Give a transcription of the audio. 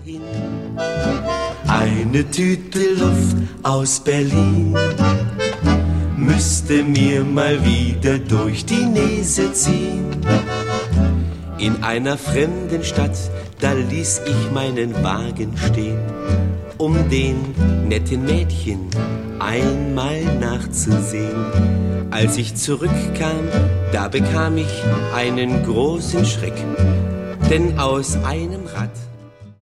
dahin. Eine Tüte Luft aus Berlin müsste mir mal wieder durch die Nase ziehen. In einer fremden Stadt, da ließ ich meinen Wagen stehen, um den netten Mädchen einmal nachzusehen. Als ich zurückkam, da bekam ich einen großen Schreck, denn aus einem Rad